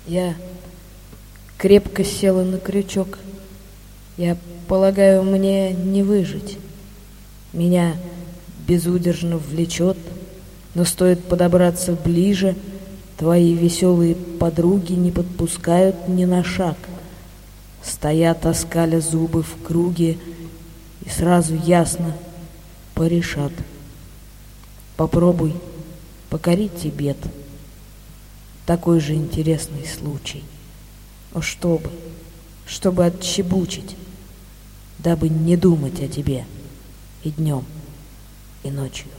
Я крепко села на крючок. Я полагаю, мне не выжить. Меня безудержно влечет, но стоит подобраться ближе, твои веселые подруги не подпускают ни на шаг. Стоят, оскаля зубы в круге, и сразу ясно порешат. Попробуй покорить Тибет. Такой же интересный случай. О, чтобы отчебучить, дабы не думать о тебе и днем, и ночью.